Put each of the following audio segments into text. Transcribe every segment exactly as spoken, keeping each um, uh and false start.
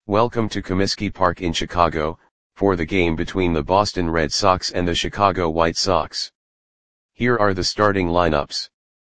Welcome to Comiskey Park in Chicago, for the game between the Boston Red Sox and the Chicago White Sox. Here are the starting lineups.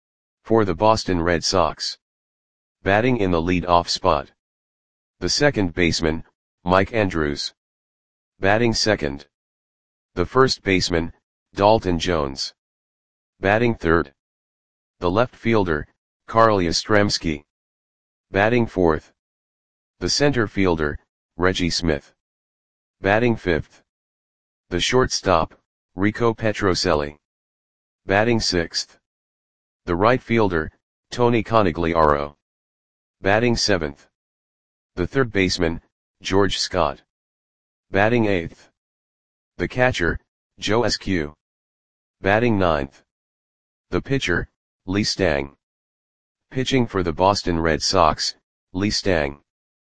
For the Boston Red Sox. Batting in the lead-off spot. The second baseman, Mike Andrews. Batting second. The first baseman, Dalton Jones. Batting third. The left fielder, Carl Yastrzemski. Batting fourth. The center fielder, Reggie Smith. Batting fifth. The shortstop, Rico Petrocelli. Batting sixth. The right fielder, Tony Conigliaro. Batting seventh. The third baseman, George Scott. Batting eighth. The catcher, Joe Eskew. Batting ninth. The pitcher, Lee Stang. Pitching for the Boston Red Sox, Lee Stang.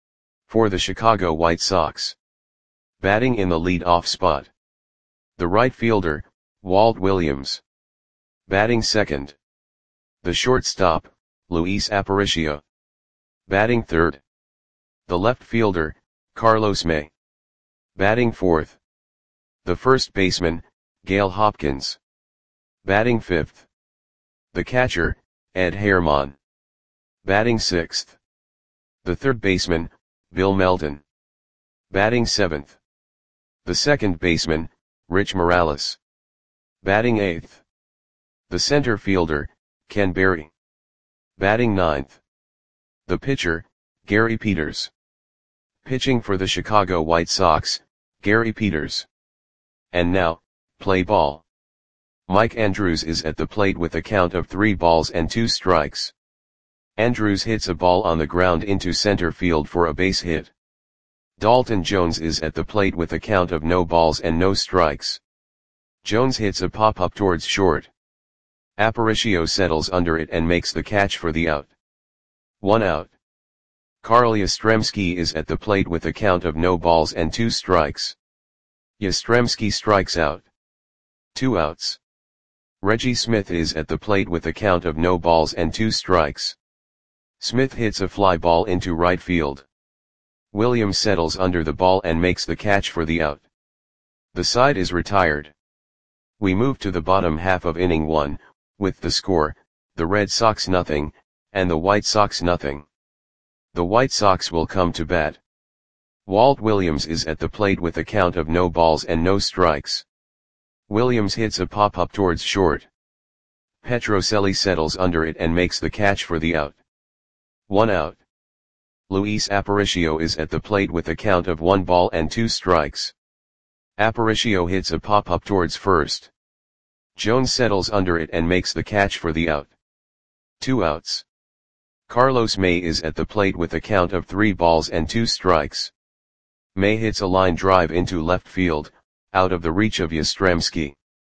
For the Chicago White Sox. Batting in the lead-off spot. The right fielder, Walt Williams. Batting second. The shortstop, Luis Aparicio. Batting third. The left fielder, Carlos May. Batting fourth. The first baseman, Gail Hopkins. Batting fifth. The catcher, Ed Herman. Batting sixth. The third baseman, Bill Melton. Batting seventh. The second baseman, Rich Morales. Batting eighth. The center fielder, Ken Berry. Batting ninth. The pitcher, Gary Peters. Pitching for the Chicago White Sox, Gary Peters. And now, play ball. Mike Andrews is at the plate with a count of three balls and two strikes. Andrews hits a ball on the ground into center field for a base hit. Dalton Jones is at the plate with a count of no balls and no strikes. Jones hits a pop-up towards short. Aparicio settles under it and makes the catch for the out. One out. Carl Yastrzemski is at the plate with a count of no balls and two strikes. Yastrzemski strikes out. Two outs. Reggie Smith is at the plate with a count of no balls and two strikes. Smith hits a fly ball into right field. Williams settles under the ball and makes the catch for the out. The side is retired. We move to the bottom half of inning one, with the score, the Red Sox nothing, and the White Sox nothing. The White Sox will come to bat. Walt Williams is at the plate with a count of no balls and no strikes. Williams hits a pop-up towards short. Petrocelli settles under it and makes the catch for the out. One out. Luis Aparicio is at the plate with a count of one ball and two strikes. Aparicio hits a pop-up towards first. Jones settles under it and makes the catch for the out. Two outs. Carlos May is at the plate with a count of three balls and two strikes. May hits a line drive into left field, out of the reach of Yastrzemski.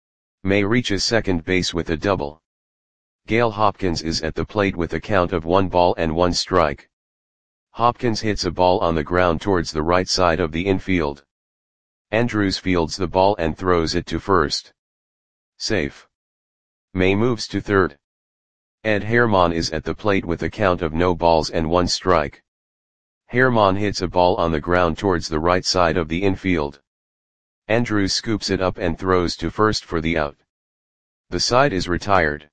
May reaches second base with a double. Gail Hopkins is at the plate with a count of one ball and one strike. Hopkins hits a ball on the ground towards the right side of the infield. Andrews fields the ball and throws it to first. Safe. May moves to third. Ed Herman is at the plate with a count of no balls and one strike. Herman hits a ball on the ground towards the right side of the infield. Andrews scoops it up and throws to first for the out. The side is retired.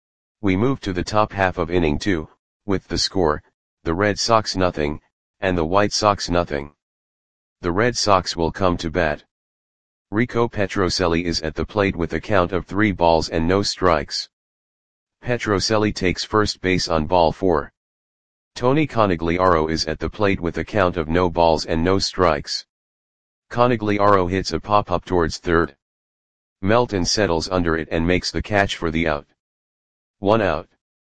We move to the top half of inning two, with the score, the Red Sox nothing, and the White Sox nothing. The Red Sox will come to bat. Rico Petrocelli is at the plate with a count of three balls and no strikes. Petrocelli takes first base on ball four. Tony Conigliaro is at the plate with a count of no balls and no strikes. Conigliaro hits a pop-up towards third. Melton settles under it and makes the catch for the out. One out.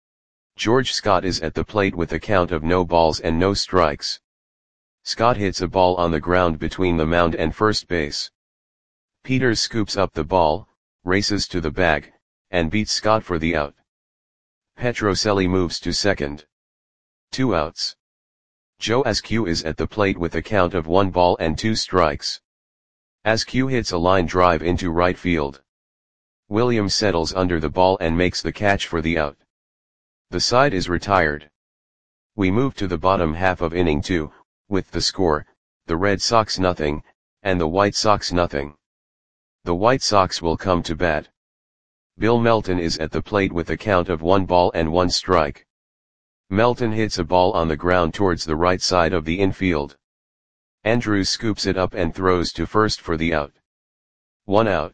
George Scott is at the plate with a count of no balls and no strikes. Scott hits a ball on the ground between the mound and first base. Peters scoops up the ball, races to the bag, and beats Scott for the out. Petrocelli moves to second. Two outs. Joe Eskew is at the plate with a count of one ball and two strikes. Eskew hits a line drive into right field. Williams settles under the ball and makes the catch for the out. The side is retired. We move to the bottom half of inning two, with the score, the Red Sox nothing, and the White Sox nothing. The White Sox will come to bat. Bill Melton is at the plate with a count of one ball and one strike. Melton hits a ball on the ground towards the right side of the infield. Andrews scoops it up and throws to first for the out. One out.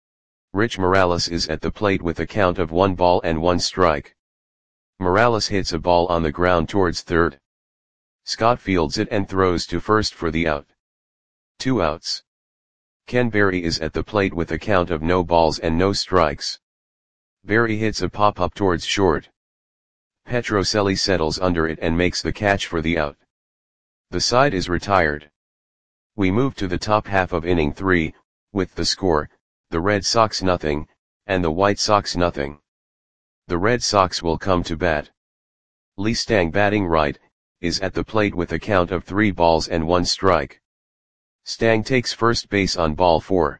Rich Morales is at the plate with a count of one ball and one strike. Morales hits a ball on the ground towards third. Scott fields it and throws to first for the out. Two outs. Ken Berry is at the plate with a count of no balls and no strikes. Berry hits a pop-up towards short. Petrocelli settles under it and makes the catch for the out. The side is retired. We move to the top half of inning three, with the score, the Red Sox nothing, and the White Sox nothing. The Red Sox will come to bat. Lee Stang, batting right, is at the plate with a count of three balls and one strike. Stang takes first base on ball four.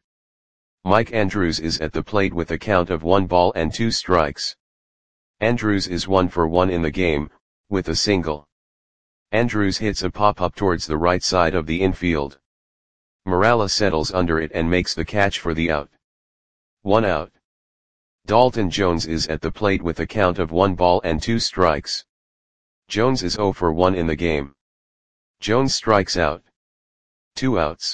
Mike Andrews is at the plate with a count of one ball and two strikes. Andrews is one for one in the game, with a single. Andrews hits a pop-up towards the right side of the infield. Morales settles under it and makes the catch for the out. One out. Dalton Jones is at the plate with a count of one ball and two strikes. Jones is zero for one in the game. Jones strikes out. Two outs.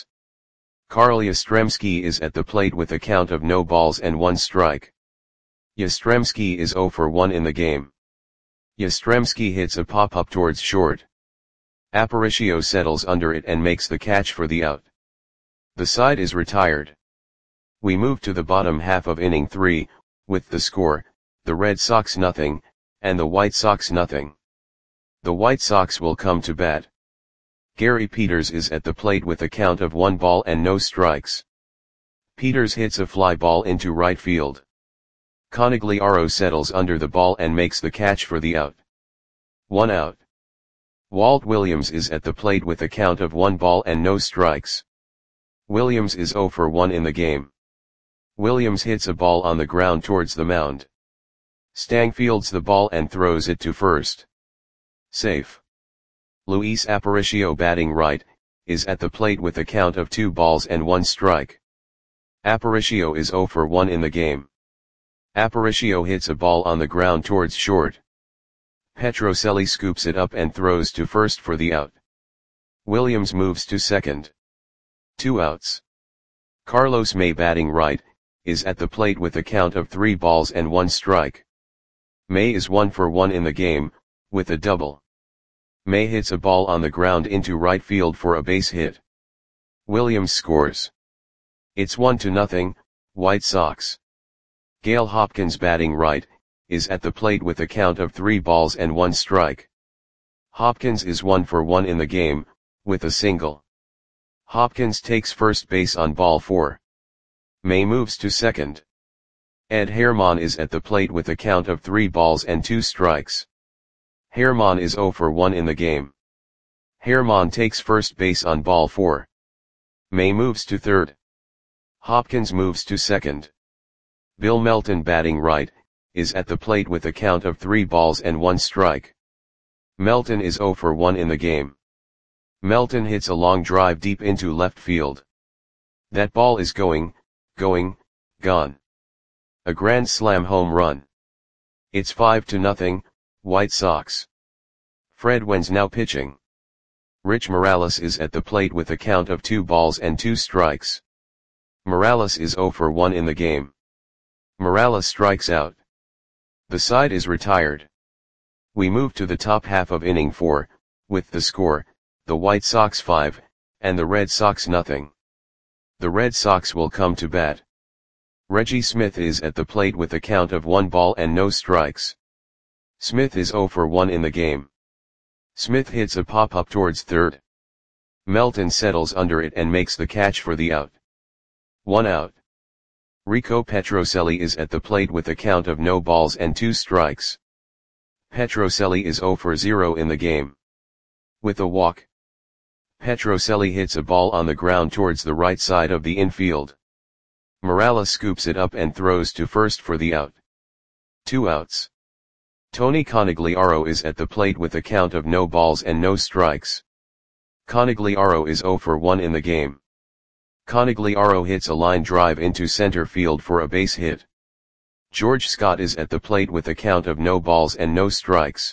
Carl Yastrzemski is at the plate with a count of no balls and one strike. Yastrzemski is zero for one in the game. Yastrzemski hits a pop-up towards short. Aparicio settles under it and makes the catch for the out. The side is retired. We move to the bottom half of inning three, with the score, the Red Sox nothing, and the White Sox nothing. The White Sox will come to bat. Gary Peters is at the plate with a count of one ball and no strikes. Peters hits a fly ball into right field. Conigliaro settles under the ball and makes the catch for the out. One out. Walt Williams is at the plate with a count of one ball and no strikes. Williams is zero for one in the game. Williams hits a ball on the ground towards the mound. Stang fields the ball and throws it to first. Safe. Luis Aparicio, batting right, is at the plate with a count of two balls and one strike. Aparicio is zero for one in the game. Aparicio hits a ball on the ground towards short. Petrocelli scoops it up and throws to first for the out. Williams moves to second. Two outs. Carlos May, batting right, is at the plate with a count of three balls and one strike. May is one for one in the game, with a double. May hits a ball on the ground into right field for a base hit. Williams scores. It's one to nothing, White Sox. Gale Hopkins, batting right, is at the plate with a count of three balls and one strike. Hopkins is one for one in the game, with a single. Hopkins takes first base on ball four. May moves to second. Ed Herman is at the plate with a count of three balls and two strikes. Herman is zero for one in the game. Herman takes first base on ball four. May moves to third. Hopkins moves to second. Bill Melton, batting right, is at the plate with a count of three balls and one strike. Melton is zero for one in the game. Melton hits a long drive deep into left field. That ball is going, going, gone. A grand slam home run. It's five to nothing, White Sox. Fred Wenn's now pitching. Rich Morales is at the plate with a count of two balls and two strikes. Morales is zero for one in the game. Morales strikes out. The side is retired. We move to the top half of inning four, with the score, the White Sox five, and the Red Sox nothing. The Red Sox will come to bat. Reggie Smith is at the plate with a count of one ball and no strikes. Smith is zero for one in the game. Smith hits a pop-up towards third. Melton settles under it and makes the catch for the out. One out. Rico Petrocelli is at the plate with a count of no balls and two strikes. Petrocelli is zero for zero in the game. With a walk. Petrocelli hits a ball on the ground towards the right side of the infield. Morales scoops it up and throws to first for the out. Two outs. Tony Conigliaro is at the plate with a count of no balls and no strikes. Conegliaro is zero for one in the game. Conegliaro hits a line drive into center field for a base hit. George Scott is at the plate with a count of no balls and no strikes.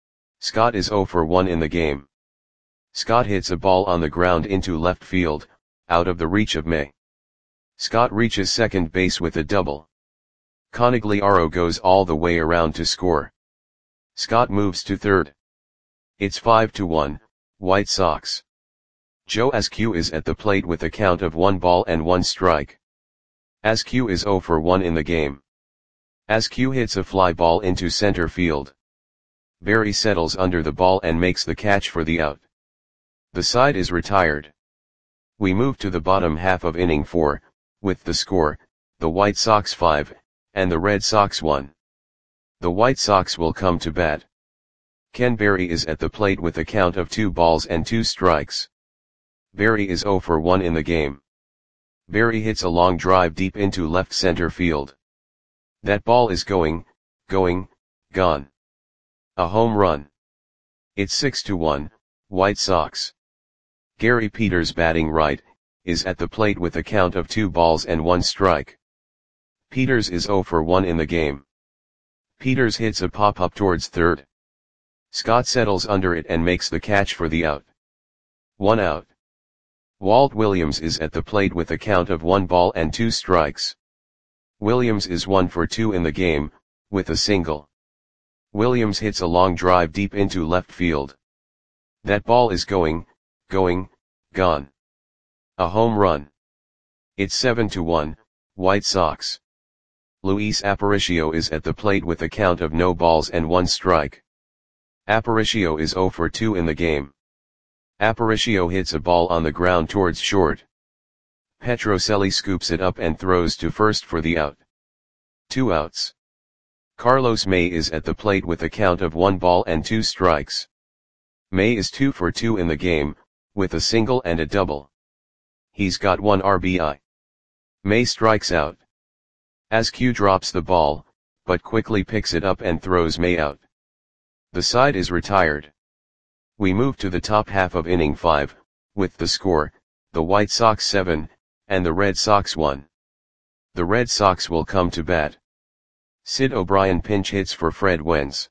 Scott is zero for one in the game. Scott hits a ball on the ground into left field, out of the reach of May. Scott reaches second base with a double. Conegliaro goes all the way around to score. Scott moves to third. It's five to one, White Sox. Joe Askew is at the plate with a count of one ball and one strike. Askew is zero for one in the game. Askew hits a fly ball into center field. Berry settles under the ball and makes the catch for the out. The side is retired. We move to the bottom half of inning four, with the score, the White Sox five, and the Red Sox one. The White Sox will come to bat. Ken Berry is at the plate with a count of two balls and two strikes. Berry is zero for one in the game. Berry hits a long drive deep into left center field. That ball is going, going, gone. A home run. It's six to one, White Sox. Gary Peters, batting right, is at the plate with a count of two balls and one strike. Peters is zero for one in the game. Peters hits a pop-up towards third. Scott settles under it and makes the catch for the out. One out. Walt Williams is at the plate with a count of one ball and two strikes. Williams is one for two in the game, with a single. Williams hits a long drive deep into left field. That ball is going, going, gone. A home run. It's seven to one, White Sox. Luis Aparicio is at the plate with a count of no balls and one strike. Aparicio is zero for two in the game. Aparicio hits a ball on the ground towards short. Petrocelli scoops it up and throws to first for the out. Two outs. Carlos May is at the plate with a count of one ball and two strikes. May is two for two in the game, with a single and a double. He's got one R B I. May strikes out. Askew drops the ball, but quickly picks it up and throws May out. The side is retired. We move to the top half of inning five, with the score, the White Sox seven, and the Red Sox one. The Red Sox will come to bat. Sid O'Brien pinch hits for Fred Wentz.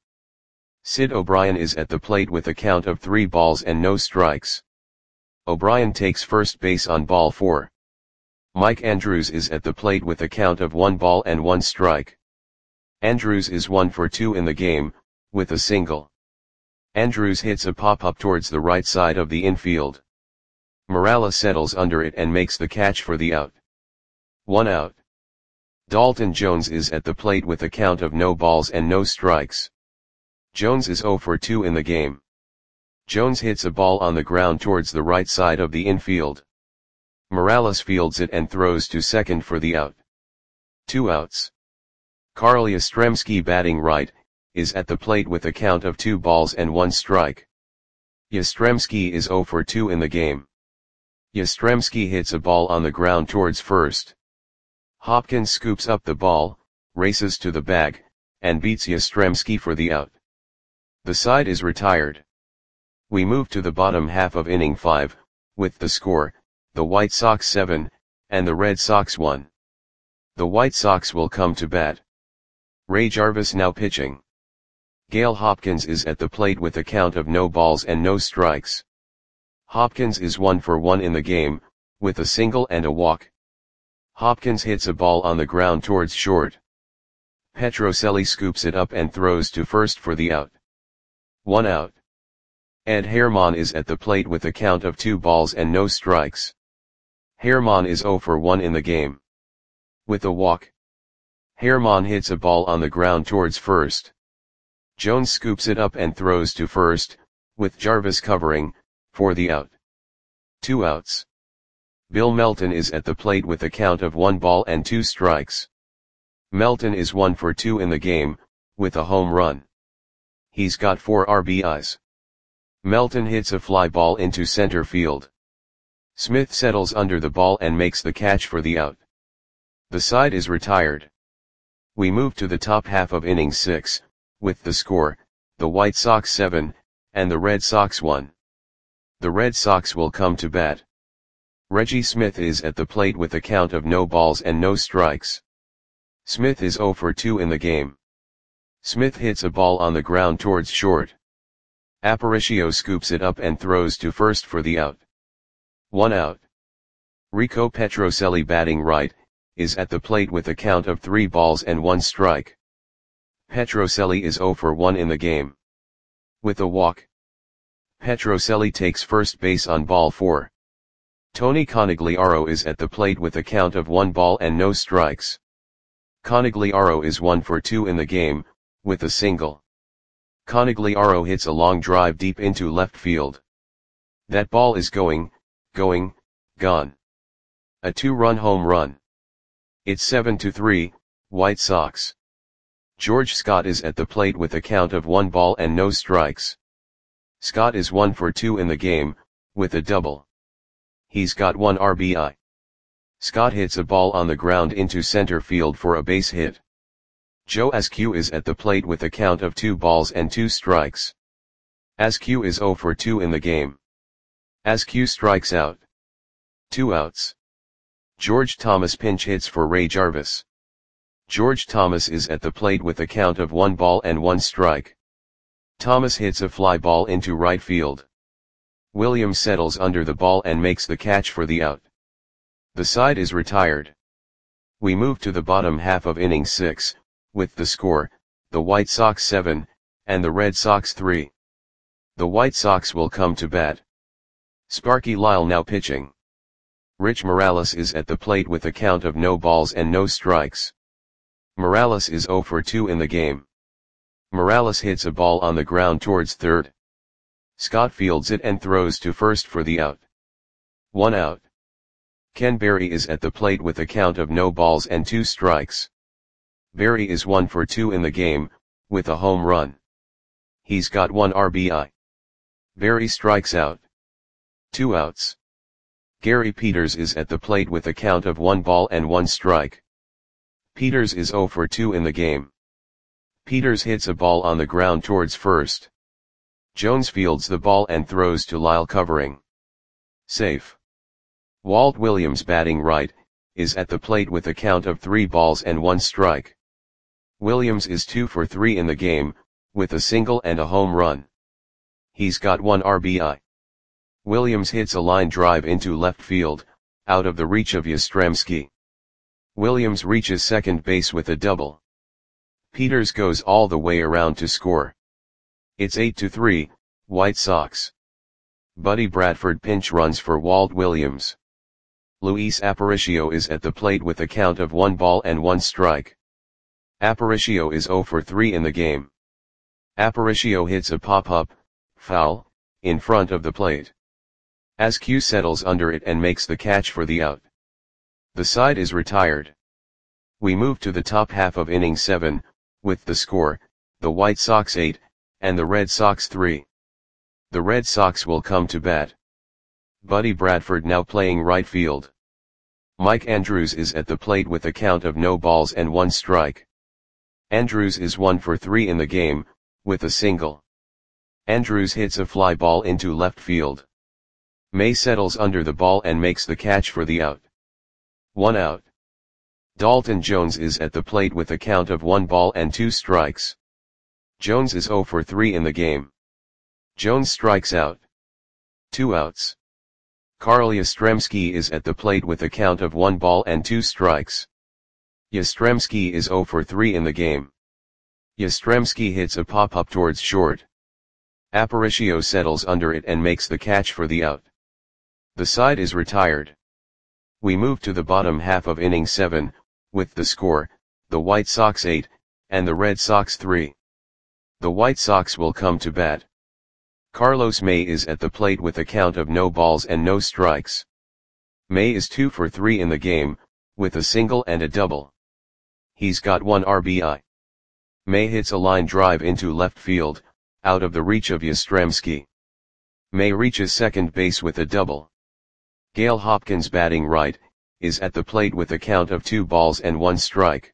Sid O'Brien is at the plate with a count of three balls and no strikes. O'Brien takes first base on ball four. Mike Andrews is at the plate with a count of one ball and one strike. Andrews is one for two in the game, with a single. Andrews hits a pop-up towards the right side of the infield. Morales settles under it and makes the catch for the out. One out. Dalton Jones is at the plate with a count of no balls and no strikes. Jones is zero for two in the game. Jones hits a ball on the ground towards the right side of the infield. Morales fields it and throws to second for the out. Two outs. Carl Yastrzemski, batting right, is at the plate with a count of two balls and one strike. Yastrzemski is zero for two in the game. Yastrzemski hits a ball on the ground towards first. Hopkins scoops up the ball, races to the bag, and beats Yastrzemski for the out. The side is retired. We move to the bottom half of inning five, with the score, the White Sox seven, and the Red Sox one. The White Sox will come to bat. Ray Jarvis now pitching. Gale Hopkins is at the plate with a count of no balls and no strikes. Hopkins is one for one in the game, with a single and a walk. Hopkins hits a ball on the ground towards short. Petrocelli scoops it up and throws to first for the out. One out. Ed Herman is at the plate with a count of two balls and no strikes. Herman is zero for one in the game. With a walk. Herman hits a ball on the ground towards first. Jones scoops it up and throws to first, with Jarvis covering, for the out. Two outs. Bill Melton is at the plate with a count of one ball and two strikes. Melton is one for two in the game, with a home run. He's got four R B Is. Melton hits a fly ball into center field. Smith settles under the ball and makes the catch for the out. The side is retired. We move to the top half of inning six, with the score, the White Sox seven, and the Red Sox one. The Red Sox will come to bat. Reggie Smith is at the plate with a count of no balls and no strikes. Smith is oh for two in the game. Smith hits a ball on the ground towards short. Aparicio scoops it up and throws to first for the out. One out. Rico Petrocelli, batting right, is at the plate with a count of three balls and one strike. Petrocelli is oh for one in the game. With a walk, Petrocelli takes first base on ball four. Tony Conigliaro is at the plate with a count of one ball and no strikes. Conigliaro is one for two in the game, with a single. Conigliaro hits a long drive deep into left field. That ball is going, going, gone. A two-run home run. It's seven to three, White Sox. George Scott is at the plate with a count of one ball and no strikes. Scott is one for two in the game, with a double. He's got one R B I. Scott hits a ball on the ground into center field for a base hit. Joe Askew is at the plate with a count of two balls and two strikes. Askew is oh for two in the game. Askew strikes out. Two outs. George Thomas pinch hits for Ray Jarvis. George Thomas is at the plate with a count of one ball and one strike. Thomas hits a fly ball into right field. Williams settles under the ball and makes the catch for the out. The side is retired. We move to the bottom half of inning six, with the score, the White Sox seven, and the Red Sox three. The White Sox will come to bat. Sparky Lyle now pitching. Rich Morales is at the plate with a count of no balls and no strikes. Morales is oh for two in the game. Morales hits a ball on the ground towards third. Scott fields it and throws to first for the out. One out. Ken Berry is at the plate with a count of no balls and two strikes. Berry is one for two in the game, with a home run. He's got one R B I. Berry strikes out. Two outs. Gary Peters is at the plate with a count of one ball and one strike. Peters is oh for two in the game. Peters hits a ball on the ground towards first. Jones fields the ball and throws to Lyle, covering. Safe. Walt Williams, batting right, is at the plate with a count of three balls and one strike. Williams is two for three in the game, with a single and a home run. He's got one R B I. Williams hits a line drive into left field, out of the reach of Yastrzemski. Williams reaches second base with a double. Peters goes all the way around to score. It's eight to three, White Sox. Buddy Bradford pinch runs for Walt Williams. Luis Aparicio is at the plate with a count of one ball and one strike. Aparicio is oh for three in the game. Aparicio hits a pop-up, foul, in front of the plate. Askew settles under it and makes the catch for the out. The side is retired. We move to the top half of inning seven, with the score, the White Sox eight, and the Red Sox three. The Red Sox will come to bat. Buddy Bradford now playing right field. Mike Andrews is at the plate with a count of no balls and one strike. Andrews is one for three in the game, with a single. Andrews hits a fly ball into left field. May settles under the ball and makes the catch for the out. One out. Dalton Jones is at the plate with a count of one ball and two strikes. Jones is oh for three in the game. Jones strikes out. Two outs. Carl Yastrzemski is at the plate with a count of one ball and two strikes. Yastrzemski is oh for three in the game. Yastrzemski hits a pop-up towards short. Aparicio settles under it and makes the catch for the out. The side is retired. We move to the bottom half of inning seven, with the score, the White Sox eight, and the Red Sox three. The White Sox will come to bat. Carlos May is at the plate with a count of no balls and no strikes. May is two for three in the game, with a single and a double. He's got one R B I. May hits a line drive into left field, out of the reach of Yastrzemski. May reaches second base with a double. Gale Hopkins, batting right, is at the plate with a count of two balls and one strike.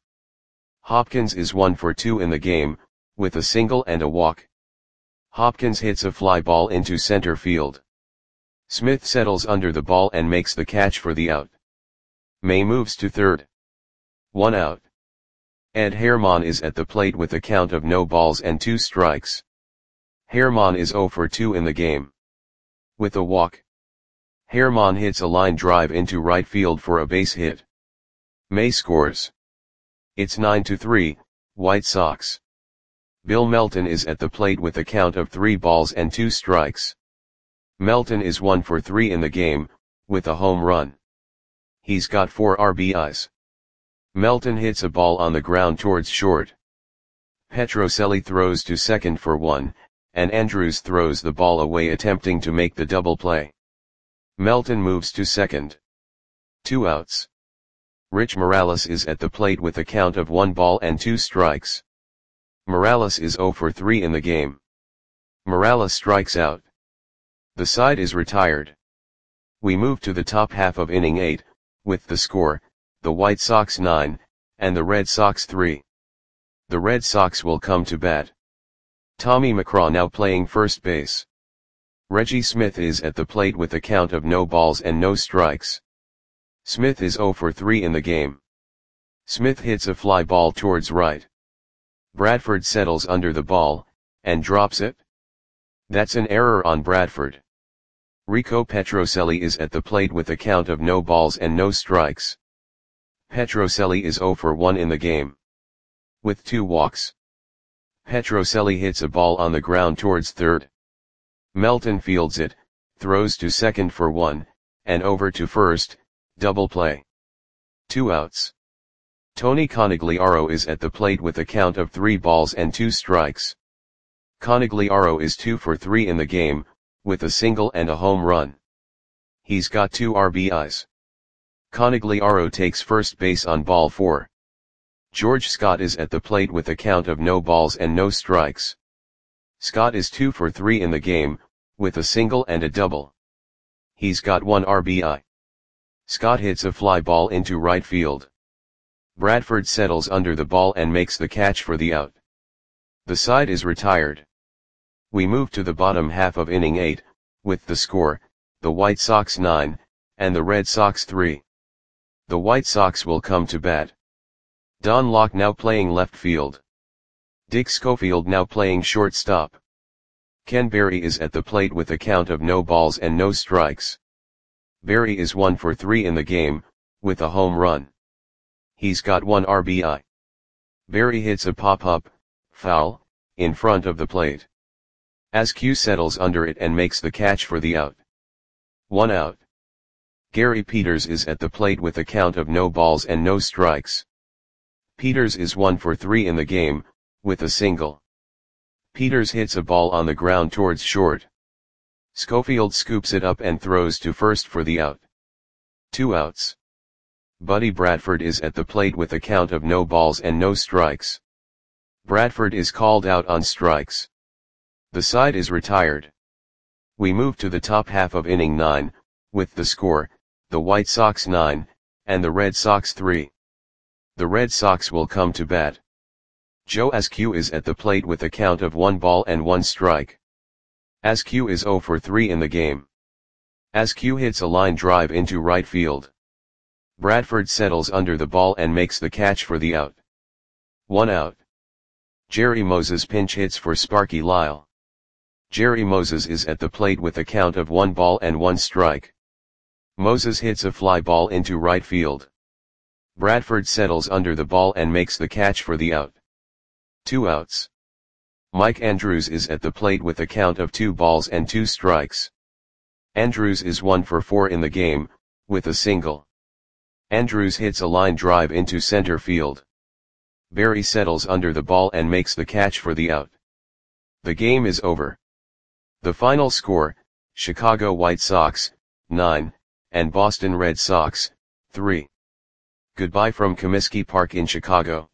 Hopkins is one for two in the game, with a single and a walk. Hopkins hits a fly ball into center field. Smith settles under the ball and makes the catch for the out. May moves to third. One out. Ed Herman is at the plate with a count of no balls and two strikes. Herman is zero for two in the game. With a walk, Herman hits a line drive into right field for a base hit. May scores. It's nine to three, White Sox. Bill Melton is at the plate with a count of three balls and two strikes. Melton is one for three in the game, with a home run. He's got four R B Is. Melton hits a ball on the ground towards short. Petrocelli throws to second for one, and Andrews throws the ball away attempting to make the double play. Melton moves to second. Two outs. Rich Morales is at the plate with a count of one ball and two strikes. Morales is zero for three in the game. Morales strikes out. The side is retired. We move to the top half of inning eight, with the score, the White Sox nine, and the Red Sox three. The Red Sox will come to bat. Tommy McCraw now playing first base. Reggie Smith is at the plate with a count of no balls and no strikes. Smith is zero for three in the game. Smith hits a fly ball towards right. Bradford settles under the ball, and drops it. That's an error on Bradford. Rico Petrocelli is at the plate with a count of no balls and no strikes. Petrocelli is zero for one in the game. With two walks, Petrocelli hits a ball on the ground towards third. Melton fields it, throws to second for one, and over to first, double play. Two outs. Tony Conigliaro is at the plate with a count of three balls and two strikes. Conigliaro is two for three in the game, with a single and a home run. He's got two R B Is. Conigliaro takes first base on ball four. George Scott is at the plate with a count of no balls and no strikes. Scott is two for three in the game, with a single and a double. He's got one R B I. Scott hits a fly ball into right field. Bradford settles under the ball and makes the catch for the out. The side is retired. We move to the bottom half of inning eight, with the score, the White Sox nine, and the Red Sox three. The White Sox will come to bat. Don Locke now playing left field. Dick Schofield now playing shortstop. Ken Berry is at the plate with a count of no balls and no strikes. Berry is one for three in the game, with a home run. He's got one R B I. Berry hits a pop-up, foul, in front of the plate. Askew settles under it and makes the catch for the out. One out. Gary Peters is at the plate with a count of no balls and no strikes. Peters is one for three in the game, with a single. Peters hits a ball on the ground towards short. Schofield scoops it up and throws to first for the out. Two outs. Buddy Bradford is at the plate with a count of no balls and no strikes. Bradford is called out on strikes. The side is retired. We move to the top half of inning nine, with the score, the White Sox nine, and the Red Sox three. The Red Sox will come to bat. Joe Askew is at the plate with a count of one ball and one strike. Askew is zero for three in the game. Askew hits a line drive into right field. Bradford settles under the ball and makes the catch for the out. One out. Jerry Moses pinch hits for Sparky Lyle. Jerry Moses is at the plate with a count of one ball and one strike. Moses hits a fly ball into right field. Bradford settles under the ball and makes the catch for the out. Two outs. Mike Andrews is at the plate with a count of two balls and two strikes. Andrews is one for four in the game, with a single. Andrews hits a line drive into center field. Berry settles under the ball and makes the catch for the out. The game is over. The final score, Chicago White Sox, nine, and Boston Red Sox, three. Goodbye from Comiskey Park in Chicago.